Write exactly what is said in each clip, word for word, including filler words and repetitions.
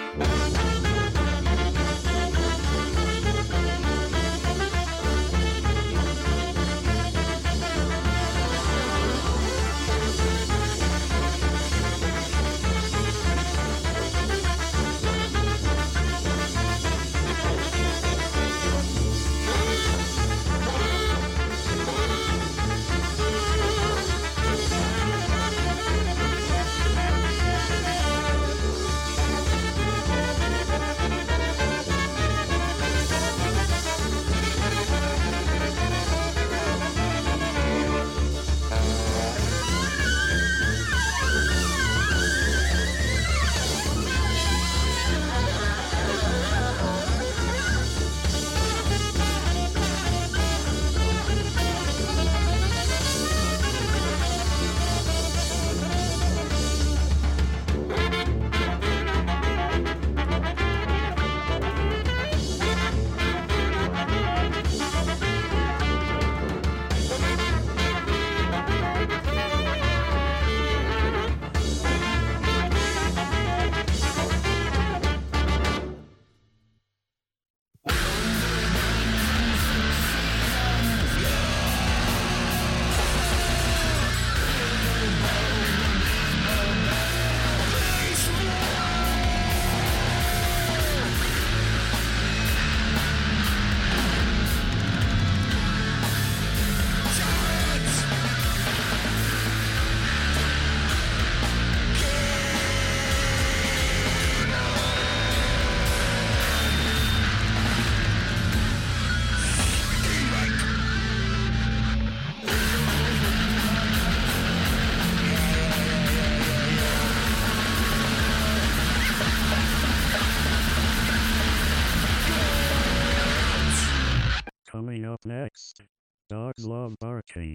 Coming up next, Dogs Love Barcade.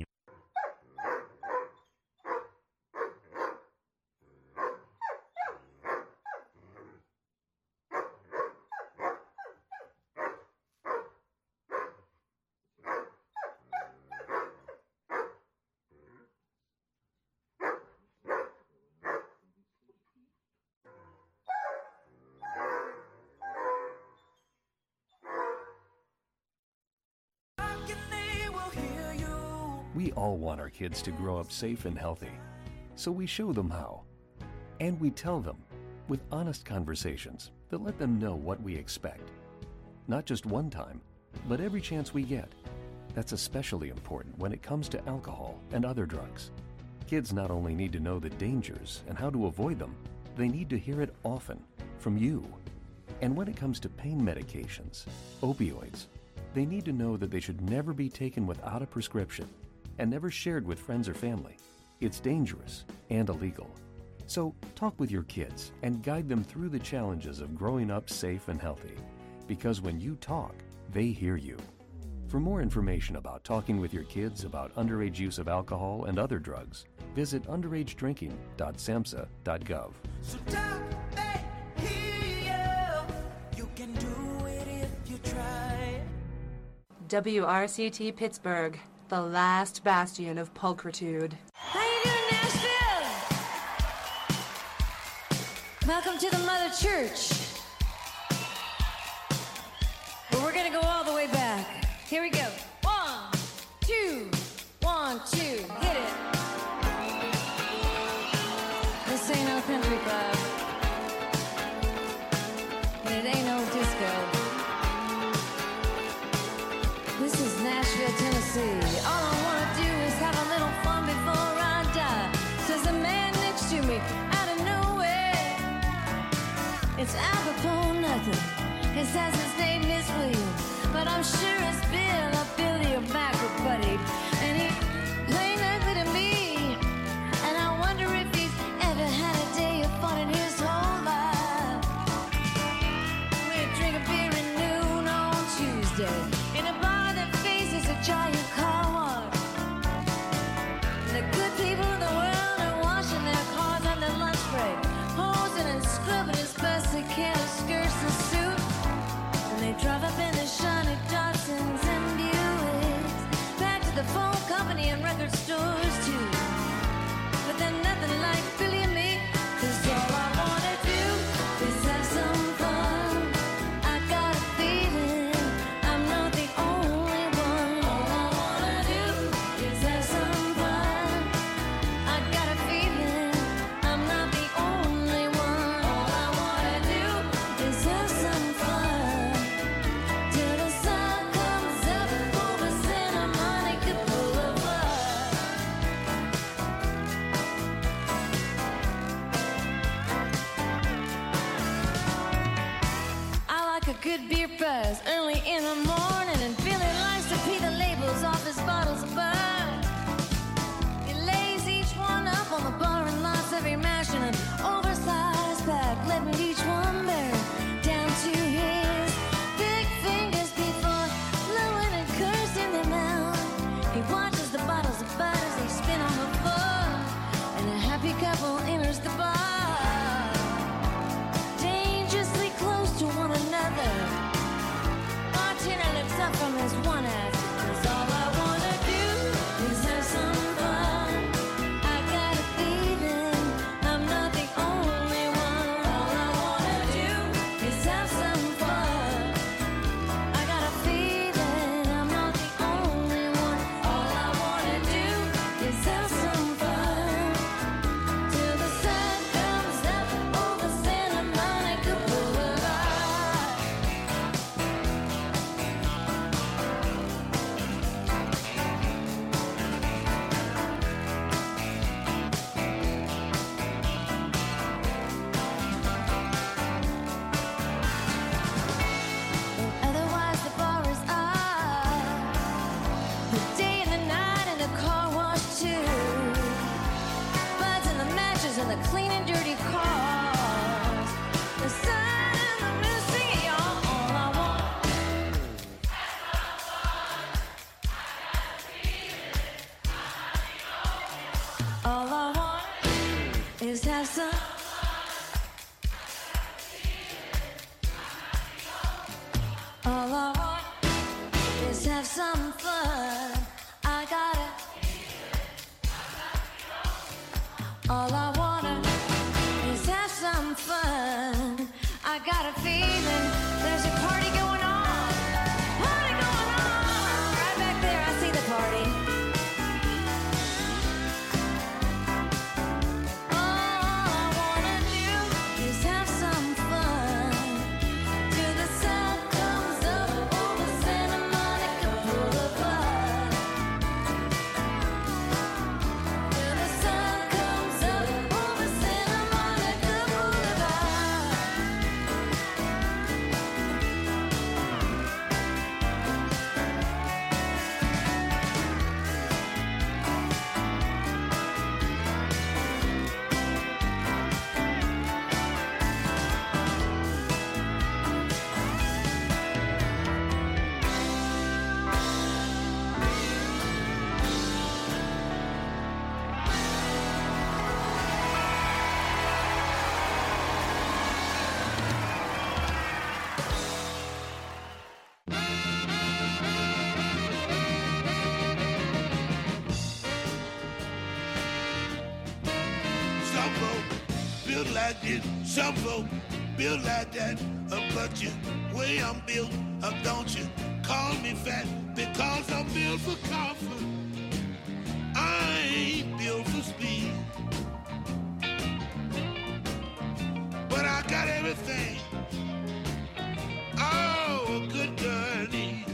We all want our kids to grow up safe and healthy, so we show them how. And we tell them with honest conversations that let them know what we expect. Not just one time, but every chance we get. That's especially important when it comes to alcohol and other drugs. Kids not only need to know the dangers and how to avoid them, they need to hear it often from you. And when it comes to pain medications, opioids, they need to know that they should never be taken without a prescription and never shared with friends or family. It's dangerous and illegal. So talk with your kids and guide them through the challenges of growing up safe and healthy. Because when you talk, they hear you. For more information about talking with your kids about underage use of alcohol and other drugs, visit underage drinking dot samhsa dot gov. So talk, they hear you. You can do it if you try. W R C T Pittsburgh, the last bastion of pulchritude. How you doing, Nashville? Welcome to the Mother Church. But we're gonna go all the way back. Here we go. One, two, one, two, hit it. This ain't no country club. And it ain't no disco. This is Nashville, Tennessee. All I wanna do is have a little fun before I die. Says a man next to me out of nowhere. It's apropos nothing. He says his name is William, but I'm sure it's Bill or Billy or Mac or Buddy. And he plain ugly to me. And I wonder if he's ever had a day of fun in his whole life. We drink a beer at noon on Tuesday in a bar that faces a giant car wash. The good people of the world are washing their cars on their lunch break, posing and scrubbing as best they can with skirts and suits. And they drive up in the shiny Datsuns and Buicks, back to the phone company and record stores too. But they're nothing like Billy and me, 'cause all I wanna do is have some good beer buzz early in the morning, and Billy likes to pee the labels off his bottles of bud. He lays each one up on the bar and lots of every mash in an oversized pack, letting each one bear down to his big fingers before blowing and cursing them out. He watches the bottles of bud as they spin on the floor, and a happy couple enters the bar, dangerously close to one another. Bartender looks up from his one act, 'cause all I wanna do is have some fun. I got a feeling I'm not the only one. All I wanna do is have some fun. I got a feeling I'm not the only one. All I wanna do is have some fun. Till the sun comes up over Santa Monica Boulevard. Otherwise the bar is off, the day and the night and the car wash too. Buds and the matches and the clean and dirty cars. The sun and the moon sing it, y'all. All I want. All I want is have some. All I want is have some fun. I gotta. All I wanna is have some fun. I got a feeling there's a party going on. Party going on. Right back there, I see the party. All I wanna do is have some fun. Till the sun comes up over Santa Monica Boulevard. Till the sun comes up over Santa Monica Boulevard. Some folk build like this, some folk build like that. Uh, but you, way I'm built, uh, don't you call me fat because I'm built for comfort. I ain't built for speed, but I got everything. Oh, a good girl needs.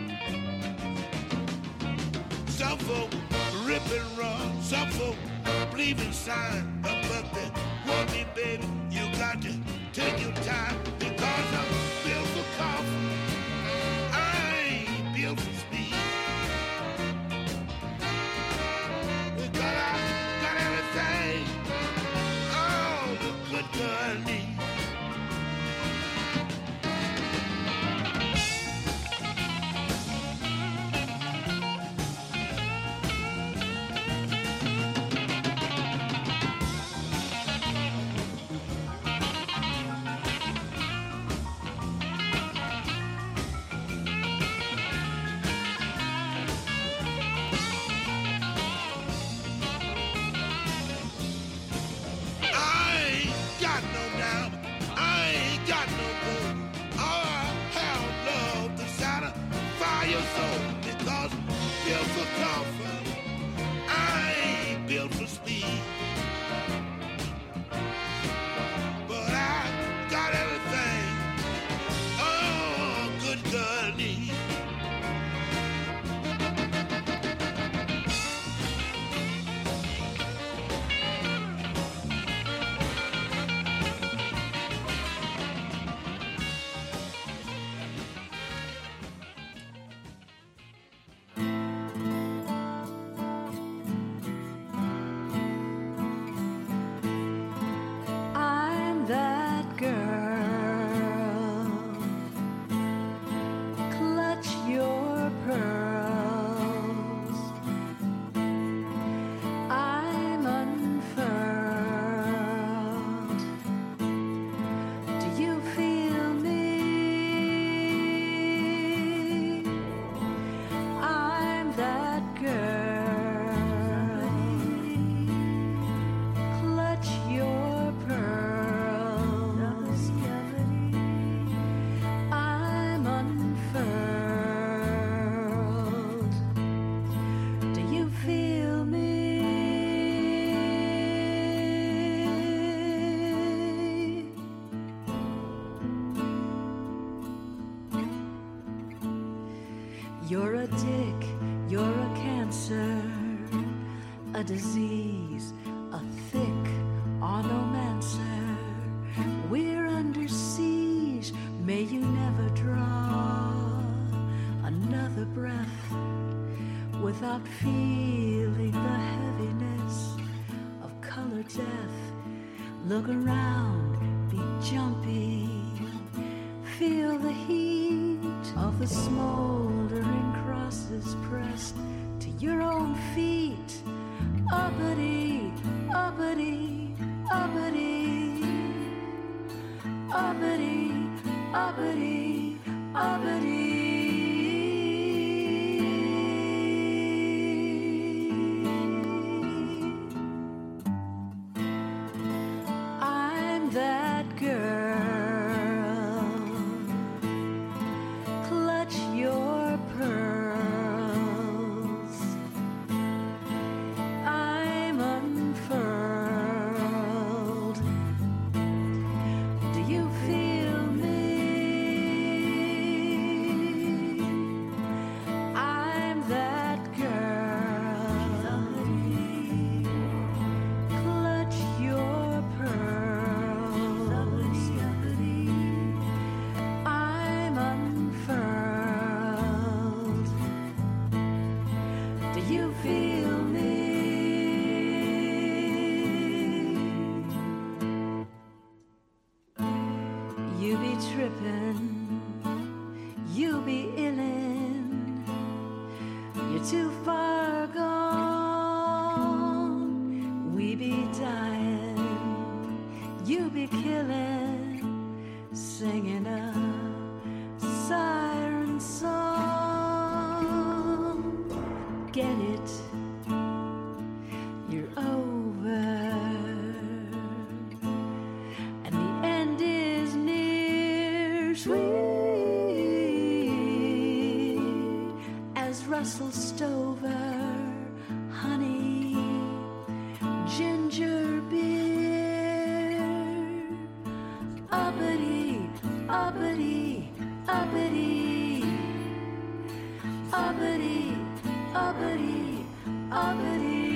Some folk rip and run, some folk believe in sign. But they want me, baby, you got to take your time because I'm built for comfort. I ain't built for speed, because I got everything. Oh, the good girl needs. You're a dick, you're a cancer, a disease, a thick onomancer. We're under siege, may you never draw another breath without feeling the heaviness of color death. Look around, be jumpy, feel the heat of the smoldering crosses pressed to your own feet. Uppity, uppity, uppity, uppity, uppity, uppity. I'm that girl. Clutch your pearls. I'm unfurled. Do you feel me? I'm that girl. Clutch your pearls. I'm unfurled. Do you feel me? You be trippin', you be illin', you're too far gone. We be dying, you be killing, singing a siren song. Get it? You're over, and the end is near. Sweet as Russell Stover, honey, ginger beer. Uppity, uppity, uppity, uppity, uppity, uppity.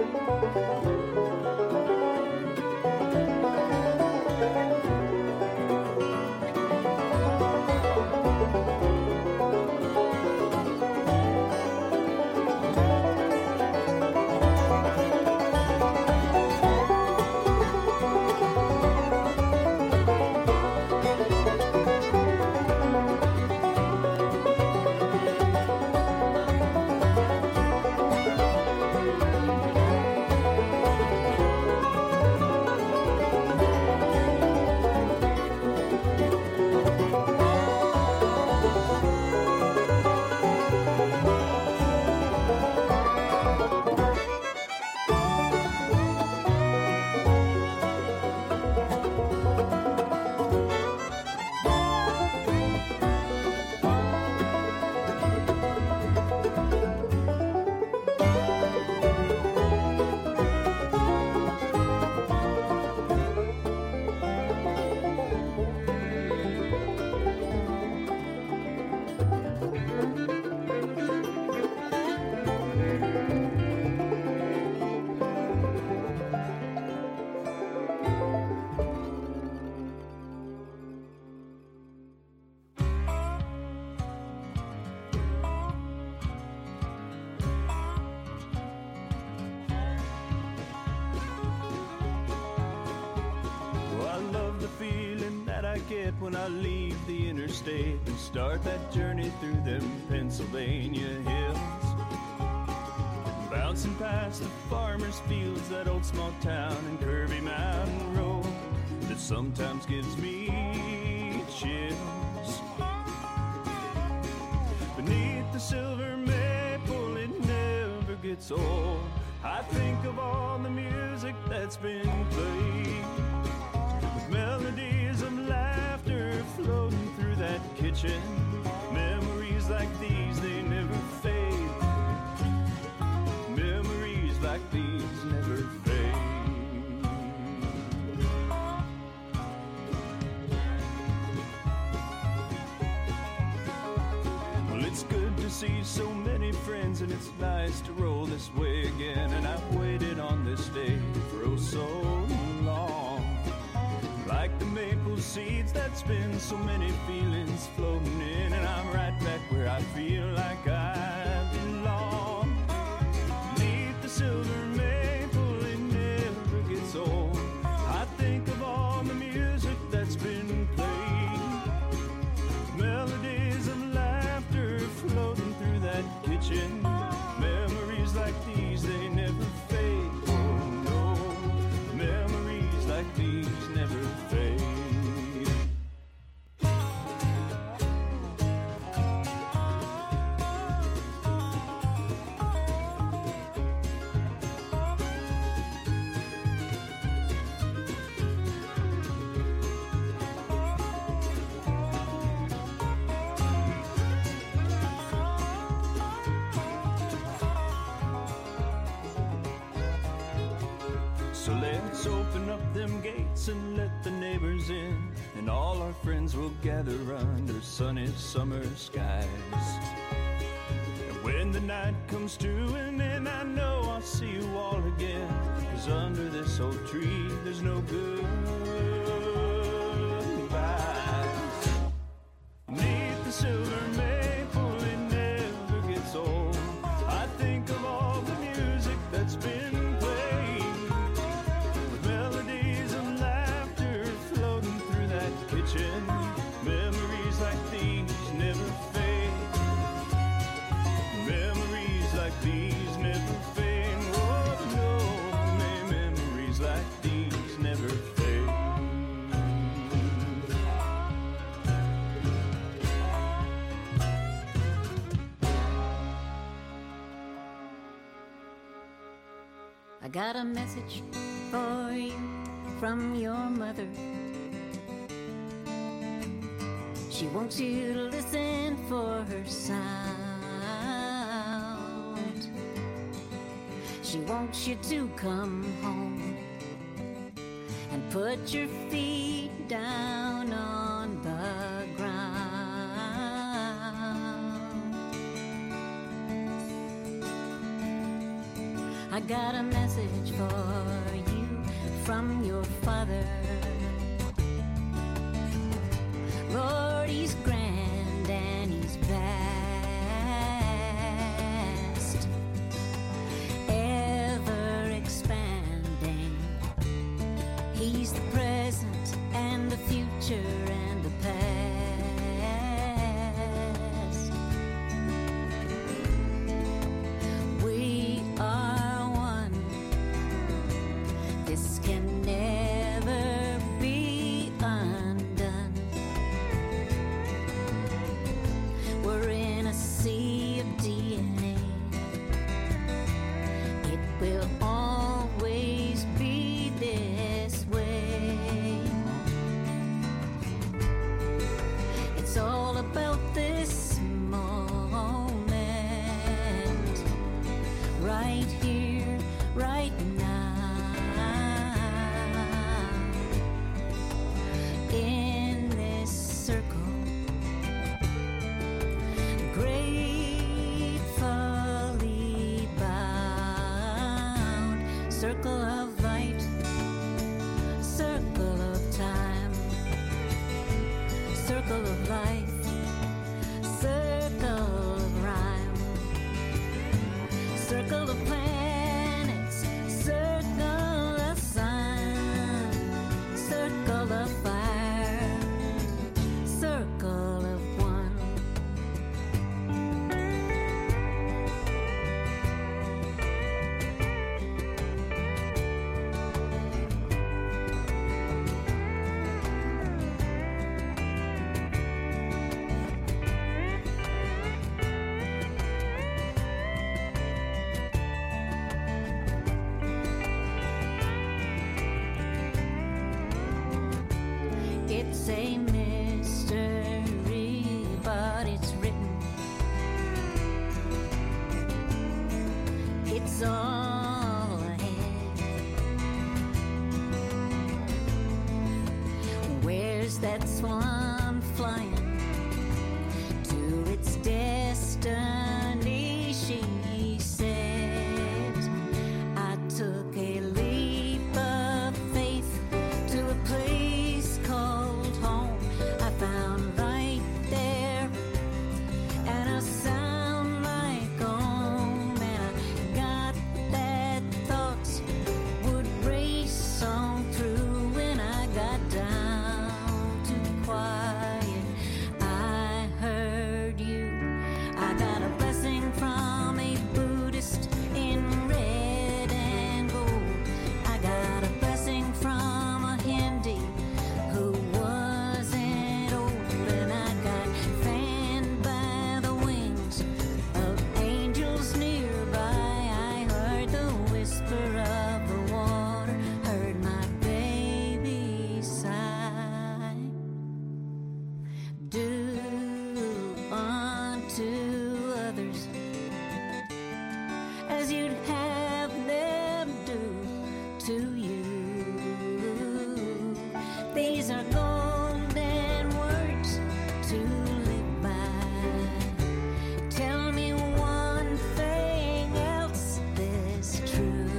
Get when I leave the interstate and start that journey through them Pennsylvania hills, bouncing past the farmers' fields, that old small town and curvy mountain road that sometimes gives me chills. Beneath the silver maple, it never gets old. I think of all the music that's been played, with melodies of laughter floating through that kitchen. Memories like these, they never fade. Memories like these never fade. Well, it's good to see so many friends, and it's nice to roll this way again. And I've waited on this day for oh so long. Like the maple seeds that spin so many feelings floating in, and I'm right back where I feel like I belong. Beneath the silver maple, it never gets old. I think of all the music that's been played, melodies of laughter floating through that kitchen. Memories like these, they never fade. Oh no, memories like these never fade. So let's open up them gates and let the neighbors in, and all our friends will gather under sunny summer skies. And when the night comes to an end, I know I'll see you all again, 'cause under this old tree there's no goodbyes. Beneath the silver maple, it never gets old. I think of all the music that's been played, melodies of laughter floating through that kitchen. Memories like these never fade. Memories like these never fade. Oh no, may memories like these never fade. I got a message for you from your mother. She wants you to listen for her sound. She wants you to come home and put your feet down on the ground. I got a message for you from your father. Lord, he's grand and he's vast, ever expanding. He's the present and the future and the past. We are one. This can never be undone. We're in a sea of D N A. It will always be this way. It's all about this moment, right here, right now, in this circle, gratefully bound, circle of light, circle of time, circle of life, circle of rhyme, circle of planets, circle of sun, circle of fire, circle of one. It's a mystery, but it's written. It's all ahead. Where's that swan flying to its destiny? She says, I took a leap of faith to a place called home. I found right there and a sound like home, and I got that thoughts would race on through when I got down to quiet. I heard you. I got a blessing from a Buddhist in red and gold. I got a blessing from a Hindi who wasn't old, and I got fanned by the wings of angels nearby. I heard the whisper of the water, heard my baby sigh. Do unto others as you'd have them do to you. These are golden words to live by. Tell me one thing else that's true.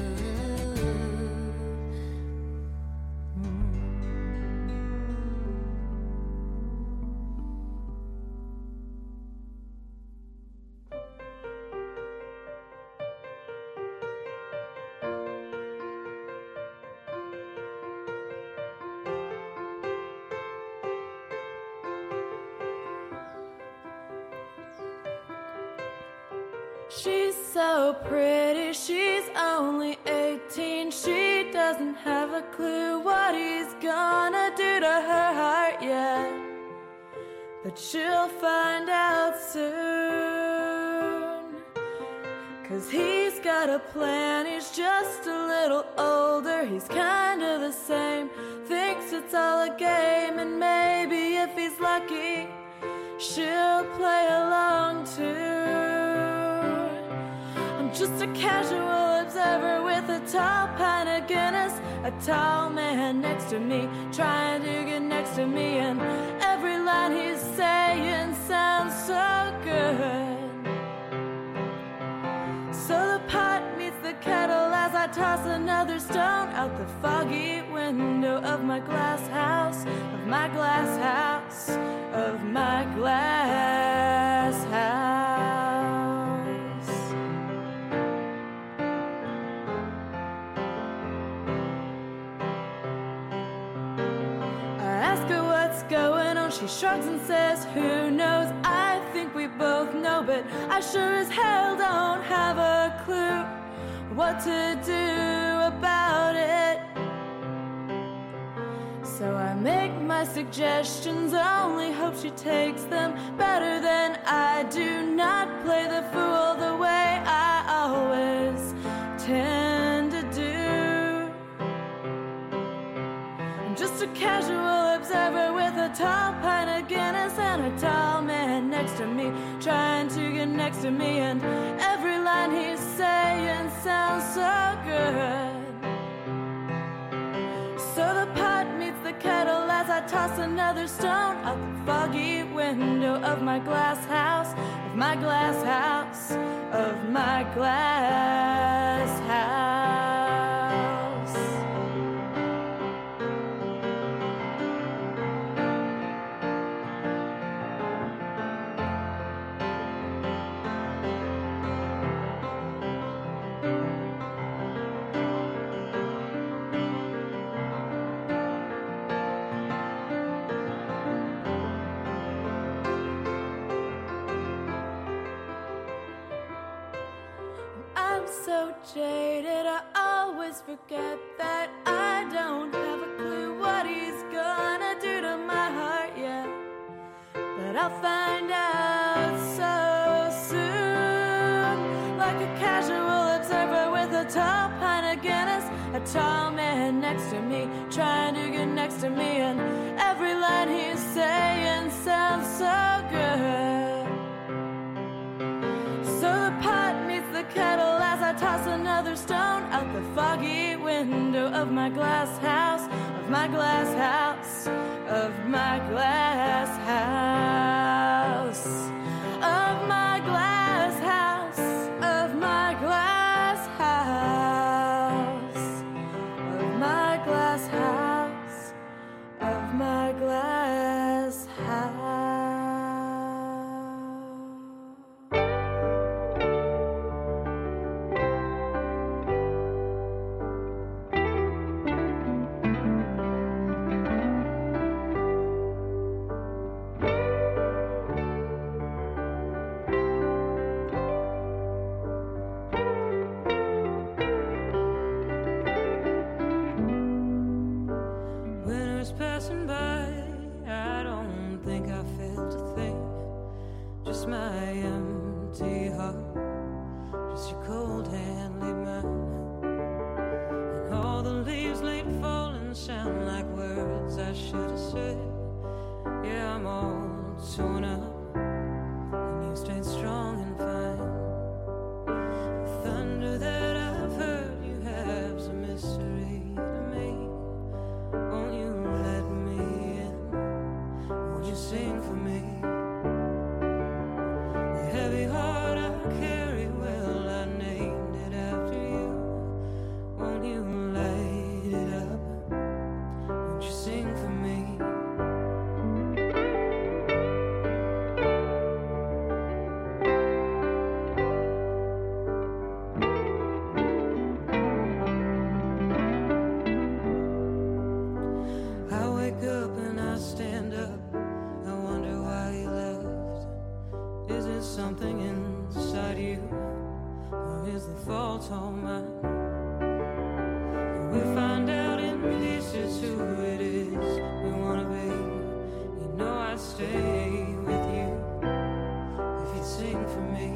She's so pretty, she's only eighteen. She doesn't have a clue what he's gonna do to her heart yet, but she'll find out soon. Cause he's got a plan, he's just a little older. He's kind of the same, thinks it's all a game, and maybe if he's lucky, she'll play along too. I'm just a casual observer with a tall pint of Guinness, a tall man next to me, trying to get next to me, and every line he's saying sounds so good. So the pot meets the kettle, toss another stone out the foggy window of my glass house, of my glass house, of my glass house. I ask her what's going on, she shrugs and says, who knows? I think we both know, but I sure as hell don't have a clue what to do about it. So I make my suggestions, only hope she takes them better than I do. Not play the fool the way I always tend to do. I'm just a casual observer with a tall pint of Guinness and a tall man next to me, trying to get next to me, and every line he's saying sounds so good. So the pot meets the kettle as I toss another stone out the foggy window of my glass house, of my glass house, of my glass house. I'm so jaded, I always forget that I don't have a clue what he's gonna do to my heart yet. But I'll find out so soon. Like a casual observer with a tall pint of Guinness, a tall man next to me, trying to get next to me, and every line he's saying sounds so good. So the pot meets the kettle as I toss another stone out the foggy window of my glass house, of my glass house, of my glass house, of my glass house, of my glass house, of my glass house, of my glass house. Winter's passing by, I don't think I felt a thing. Just my empty heart, just your cold hand laid mine. And all the leaves late falling sound like words I should have said. Yeah, I'm all torn up, and you stayed strong and fine. The thunder that I've heard you have's a mystery to me. Won't you let me in? Won't you sing for me? The heavy heart I carry, well, I named it after you. Won't you light it up? Won't you sing for me? I wake up and I stand up. I wonder why you left. Is it something inside you, or is the fault all mine? We find out in pieces who it is we wanna be. You know I'd stay with you if you'd sing for me.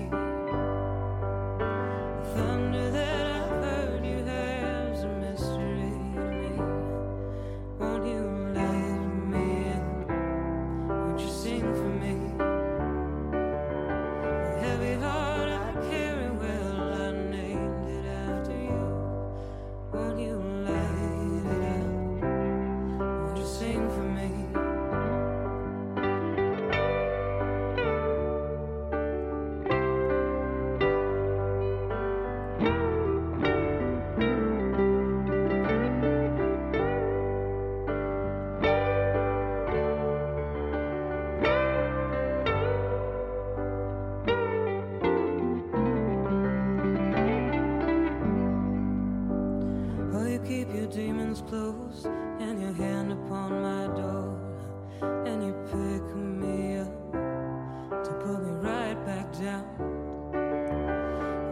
The thunder that I've heard you have's a mystery to me. Won't you let me in? Won't you sing for me? The heavy heart I carry, well, I named it after you.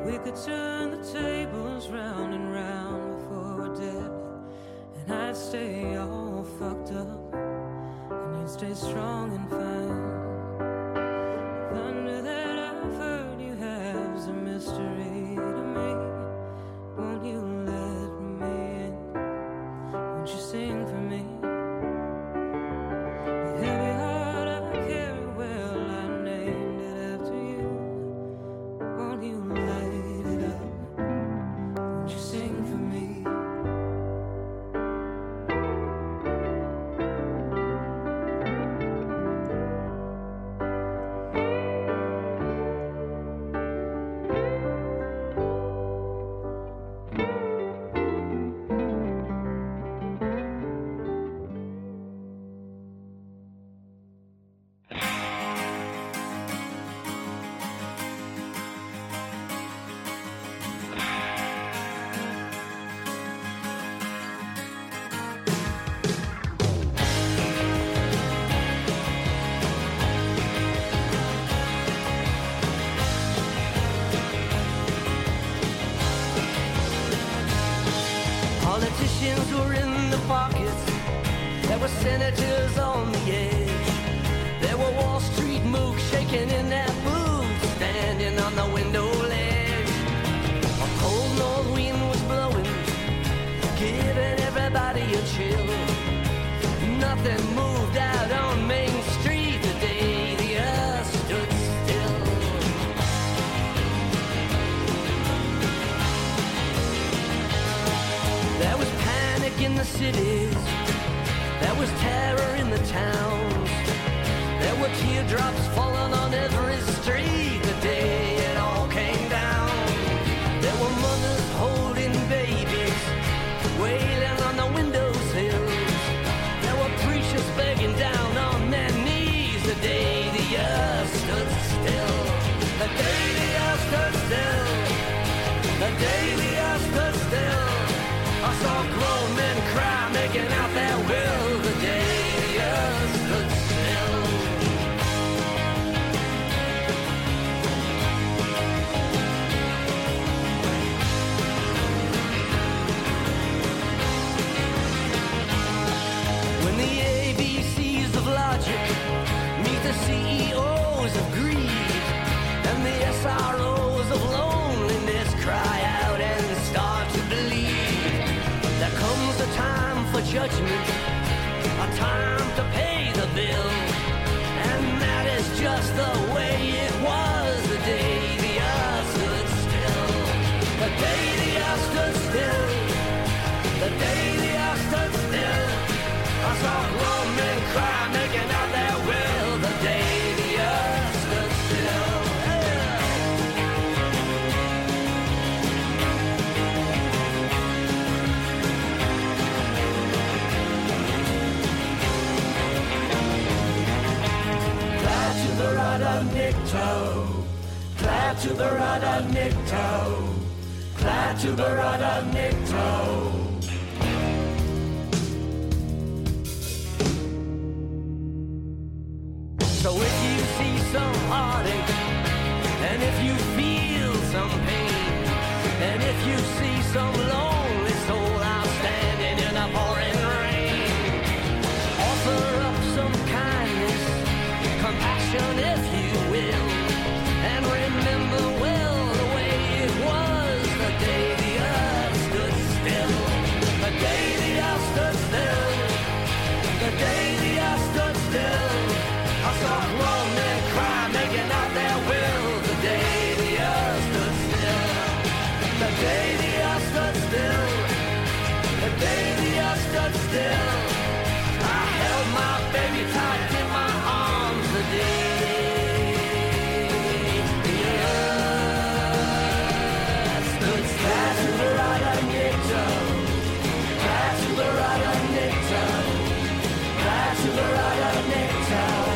We could turn the tables round and round before we're dead, and I'd stay all fucked up, and you'd stay strong and fine. Thunder that I've heard you have is a mystery to me. Won't you let me in? Won't you sing for me? The heavy heart I carry, well, I named it after you. Won't you light it up? Won't you sing for me? Politicians were in the pockets. There were senators on the edge. There were Wall Street mooks shaking in their boots, standing on the window ledge. A cold north wind was blowing, giving everybody a chill. Nothing moved out on Main Street the day the earth stood still. There was panic in the cities, there was terror in the towns. There were teardrops falling on every street the day it all came down. There were mothers holding babies, wailing on the windowsills. There were preachers begging down on their knees the day the earth stood still. The day the earth stood still. The day the earth stood still. I saw grown men cry, making out their will the day the earth stood still. When the A B Cs of logic meet the C E Os of greed, and the S R Os of loneliness cry out and start to believe, there comes a time for judgment, a time to pay the bill. And that is just the way it was the day the earth stood still. The day the earth stood still. The day the earth stood still. I saw grown men cry, making out their will the day the earth stood still. To the rudder Nick-toe, clap to the rudder Nick-toe, clap to the rudder Nick-toe. So if you see some heartache, and if you feel some pain, and if you see some lonely soul out standing in the pouring rain, offer up some kindness, compassion if you will, and remember well the way it was the day the earth stood still. The day the earth stood still. The day the earth stood still. I saw grown men cry, making out their will the day the earth stood still. The day the earth stood still. The day the earth stood still. I held my baby tight in my arms the day the earth stood still. Clap to the rudder Nick-toe, clap to the rudder Nick-toe, clap to the rudder Nick-toe.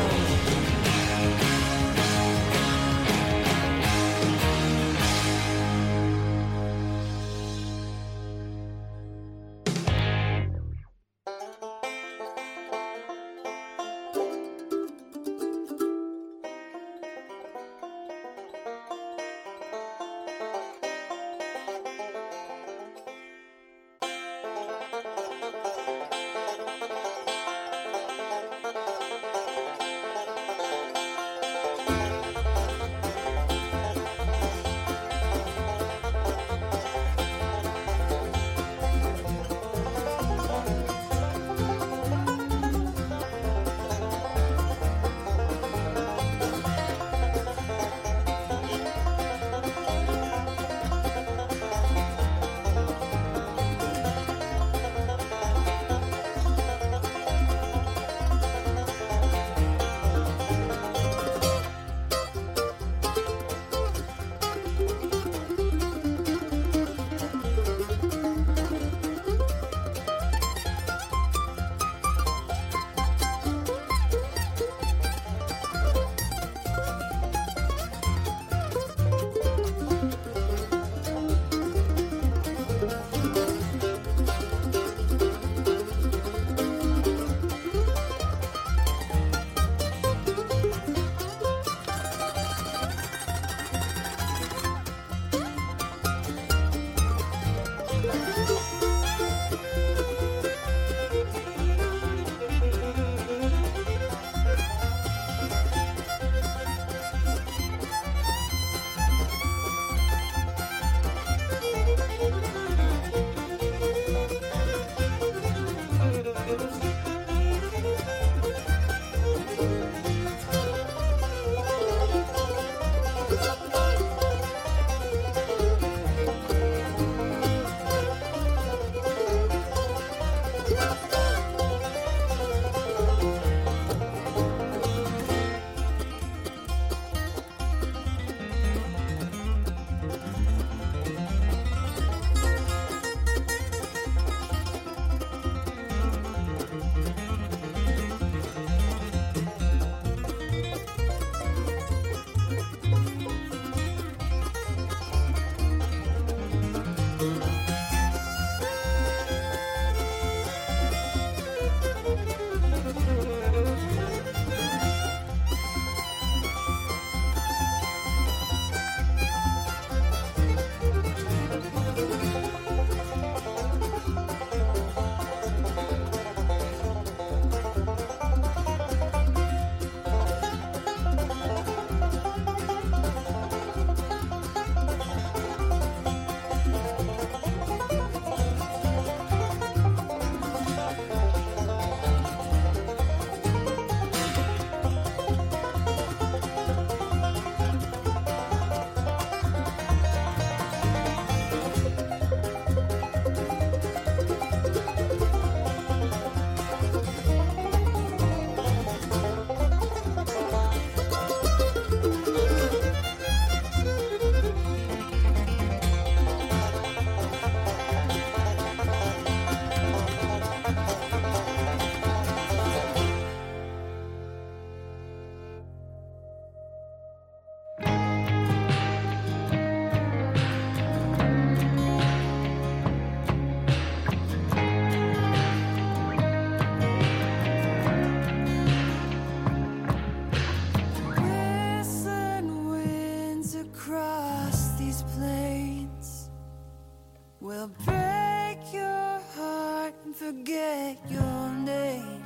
They'll break your heart and forget your name.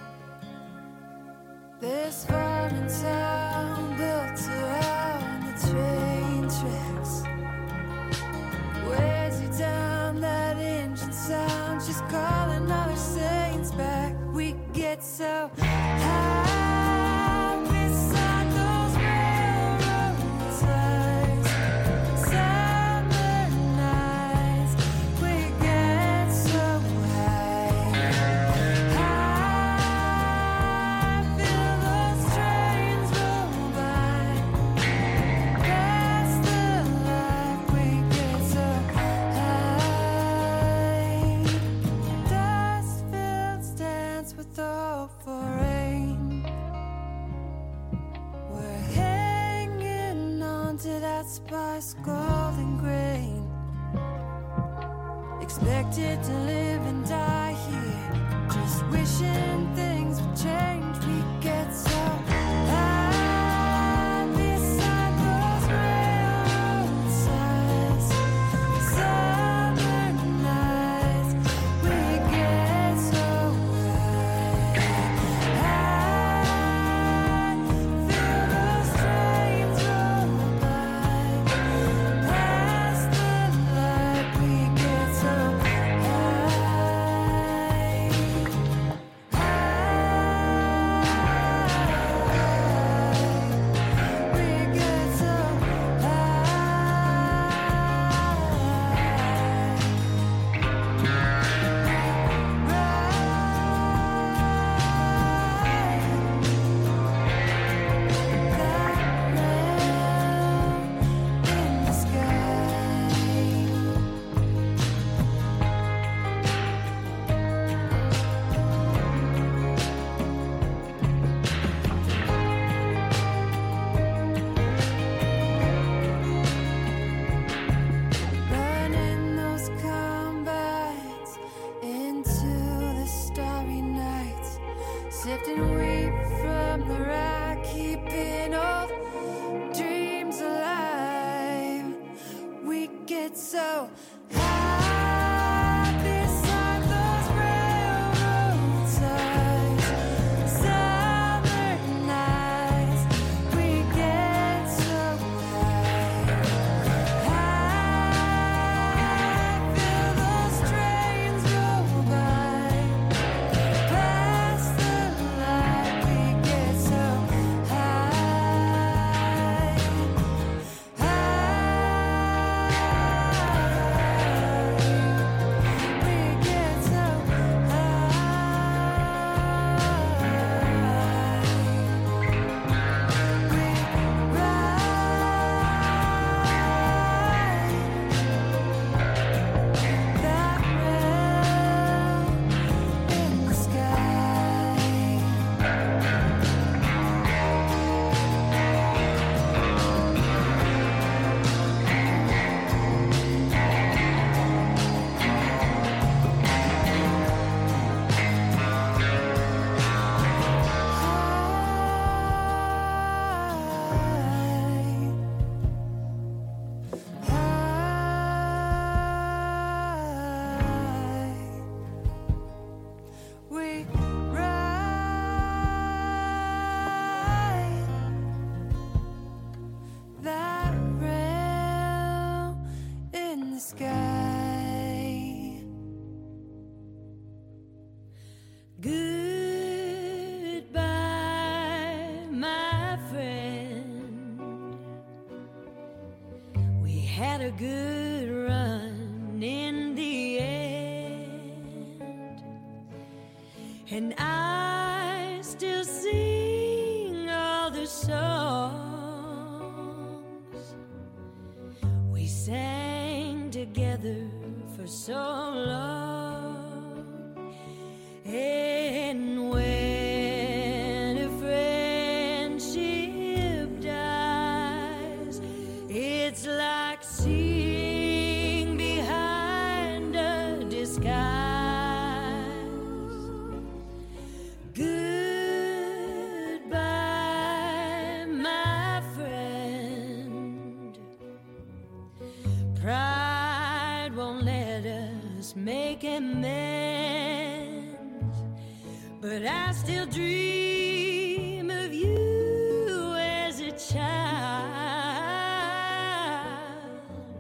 This farming town built around the train tracks wears you down, that engine sound. She's calling all her saints back. We get so high beside those railroad ties. Summer nights, we get so high. High, feel those trains roll by. That's the life, we get so high. Dust fields dance with the hope for rain. We're hanging on to that spice, golden grain. Expected to live and die here, just wishing things would change. We get so high beside those railroad ties. Summer nights, we get so high. High, feel those trains roll by. Past the light, we get so high. had a good run in the end, and I still sing all the songs we sang together for so long. And when a friendship dies, it's like seeing behind a disguise. Goodbye, my friend. Pride won't let us make amends, but I still dream of you as a child.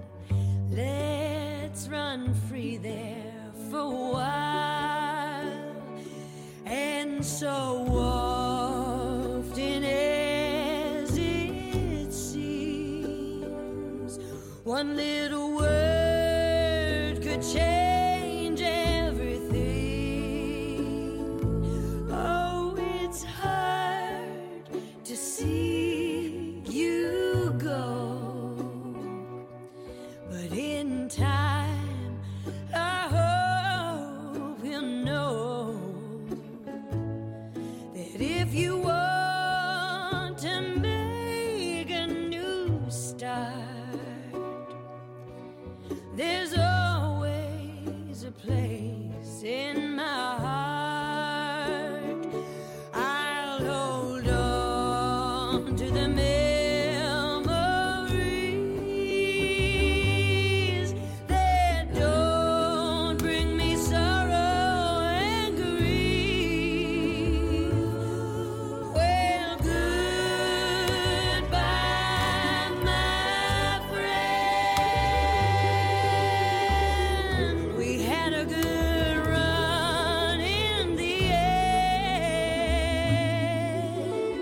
Let's run free there for a while. And so often as it seems, one little word could change everything. Oh, it's hard to see you go, but in time I hope you'll know that if you want to make a new start, there's always a place in my heart. I'll hold on to the memories that don't bring me sorrow and grief. Well, goodbye, my friend. We had a good run in the end.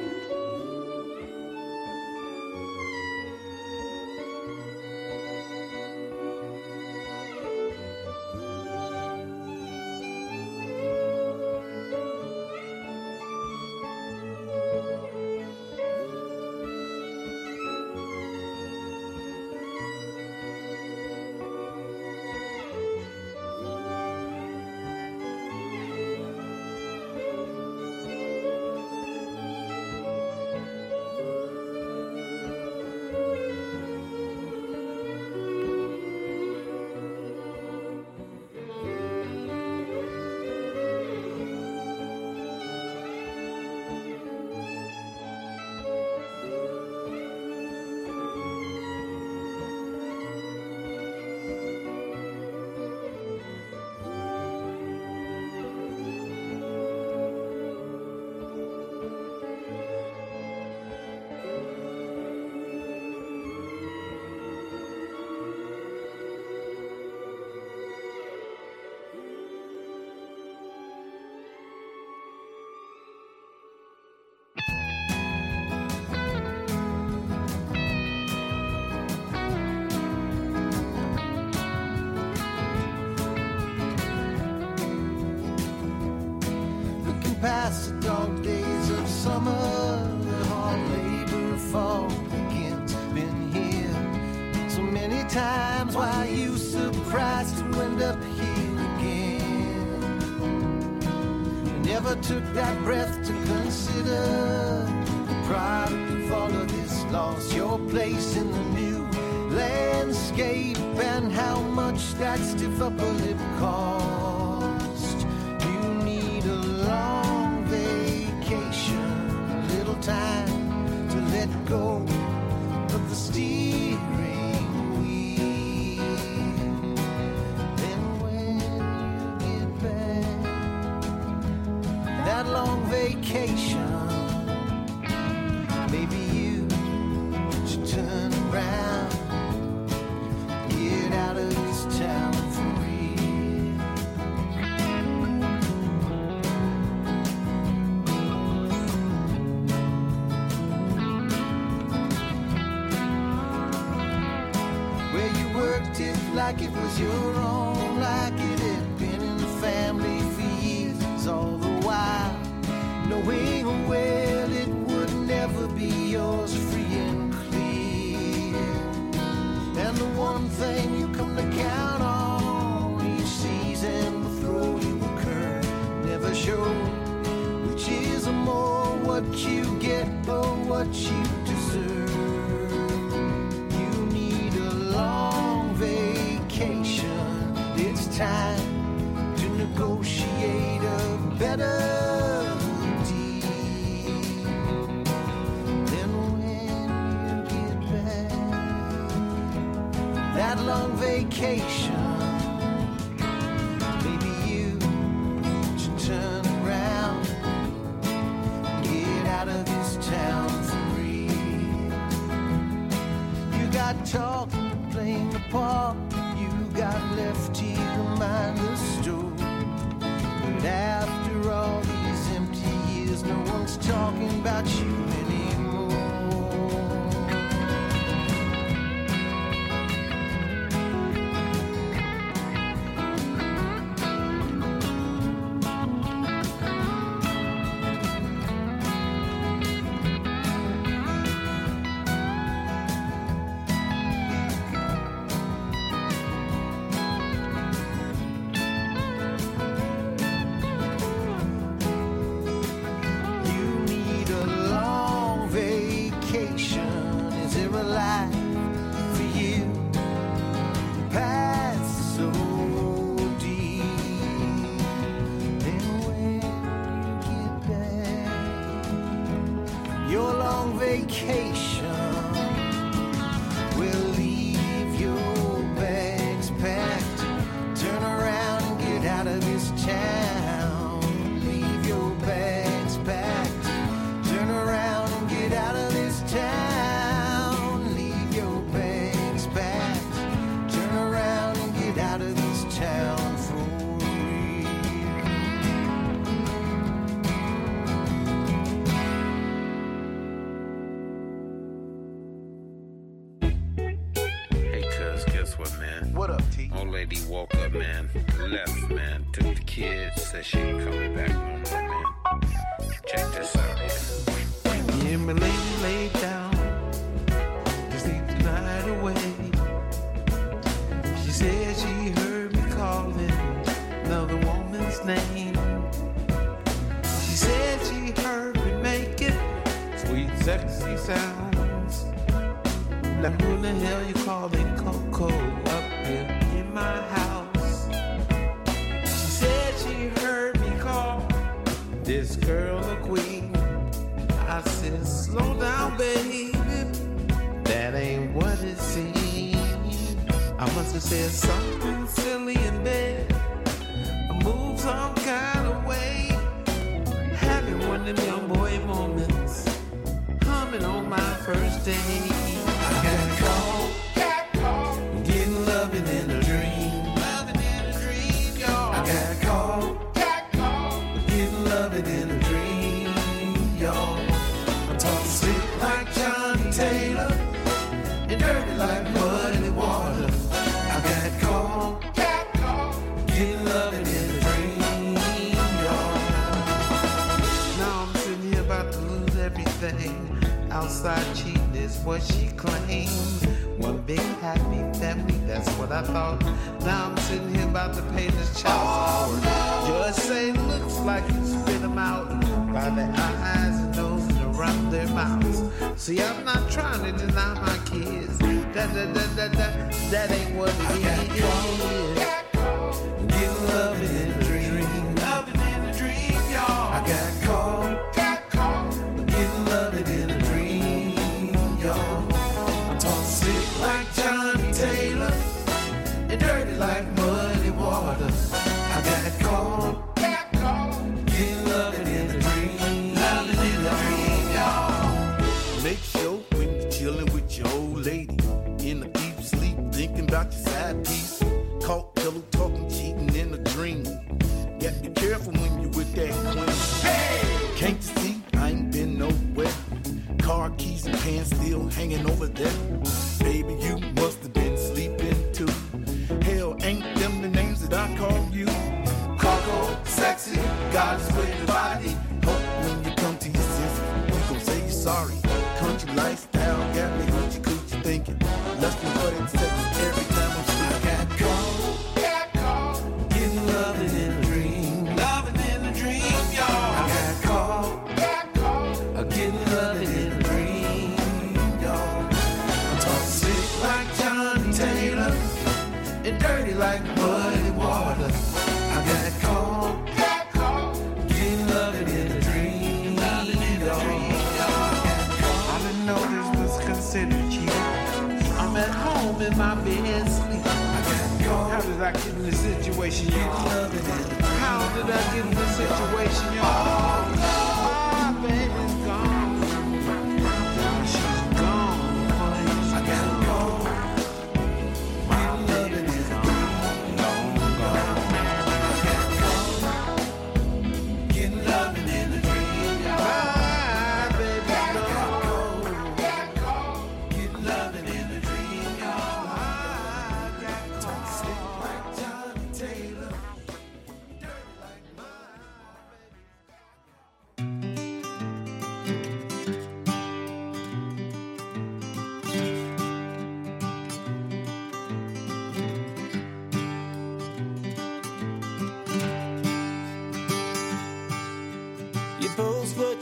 Looking past the dog days of summer, the hard labor of fall begins. Been here so many times, why are you surprised to end up here again? You never took that breath to consider the product of all of this loss, your place in the new landscape, and how much that stiff upper lip cost. You need a long vacation, a little time to let go of the steering wheel. Then when you get back, that long vacation, maybe you should turn around, get out of this town for real. Where you worked it like it was your own, like it had been in the family for years, all the while knowing well it would never be yours free and clear. And the one thing you come to count on each season will throw you a curve, never show which is more what you get or what you deserve. You need a long vacation, it's time to negotiate a better deal. Then when you get back, that long vacation, park, you got left here to mind the store. But after all these empty years, no one's talking about you anymore.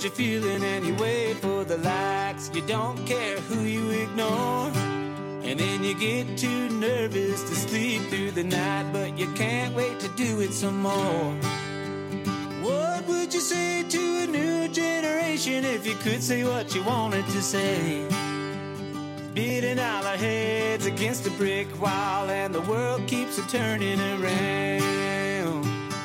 what you're feeling and you wait for the likes. You don't care who you ignore. And then you get too nervous to sleep through the night, but you can't wait to do it some more. What would you say to a new generation if you could say what you wanted to say? Beating all our heads against a brick wall and the world keeps a turning around.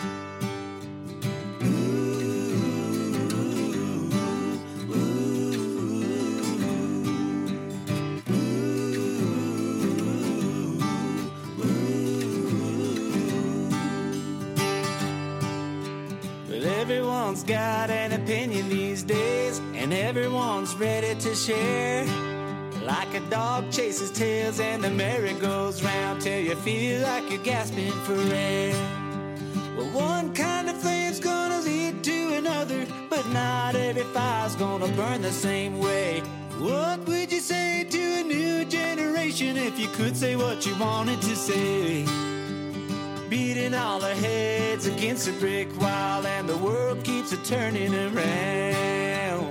Everyone's got an opinion these days, and everyone's ready to share. Like a dog chases tails and the merry goes round till you feel like you're gasping for air. Well, one kind of flame's gonna lead to another, but not every fire's gonna burn the same way. What would you say to a new generation if you could say what you wanted to say? Beating all our heads against a brick wall and the world keeps a turning around.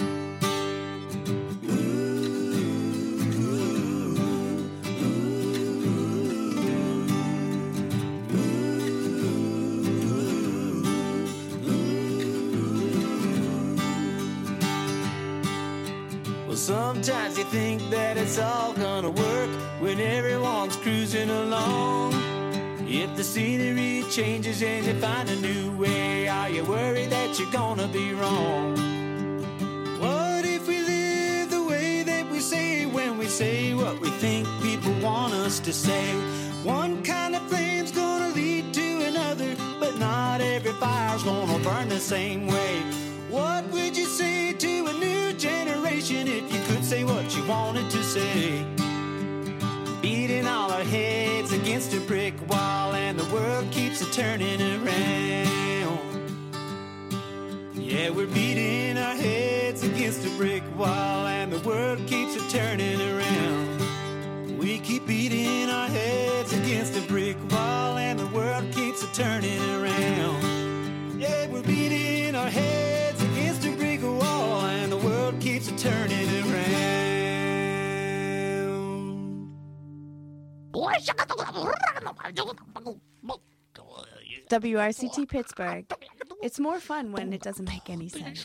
Well, sometimes you think that it's all gonna work when everyone's cruising along. If the scenery changes and you find a new way, are you worried that you're gonna be wrong? What if we live the way that we say when we say what we think people want us to say? One kind of flame's gonna lead to another, but not every fire's gonna burn the same way. What would you say to a new generation if you could say what you wanted to say? Beating all our heads against a brick wall and the world keeps a turning around. Yeah, we're beating our heads against a brick wall and the world keeps a turning around. We keep beating our heads against a brick wall and the world keeps a turning around. Yeah, we're beating our heads against a brick wall and the world keeps a turning around. W R C T Pittsburgh. It's more fun when it doesn't make any sense.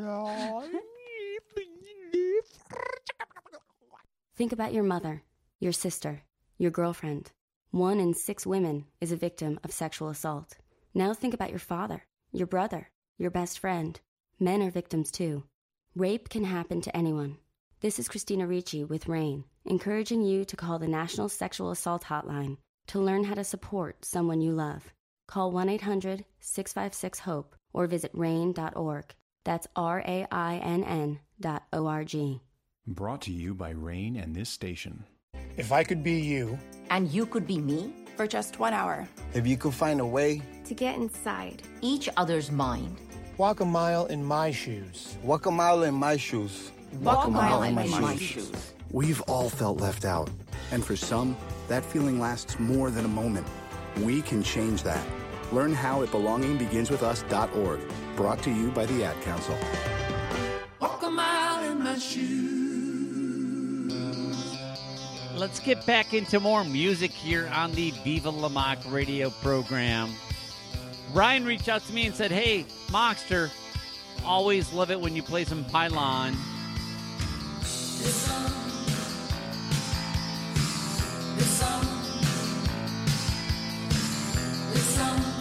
Think about your mother, your sister, your girlfriend. One in six women is a victim of sexual assault. Now think about your father, your brother, your best friend. Men are victims too. Rape can happen to anyone. This is Christina Ricci with RAIN, encouraging you to call the National Sexual Assault Hotline to learn how to support someone you love. Call one eight hundred six five six HOPE or visit rain dot org. That's R A I N N dot O R G. Brought to you by RAIN and this station. If I could be you. And you could be me. For just one hour. If you could find a way. To get inside each other's mind. Walk a mile in my shoes. Walk a mile in my shoes. Walk, Walk a mile, mile in, in my, my shoes. shoes. We've all felt left out. And for some, that feeling lasts more than a moment. We can change that. Learn how at belonging begins with us dot org. Brought to you by the Ad Council. Walk a mile in my shoes. Let's get back into more music here on the Viva La Mock radio program. Ryan reached out to me and said, hey, Mockster, always love it when you play some Pylon. This song, this song, this song.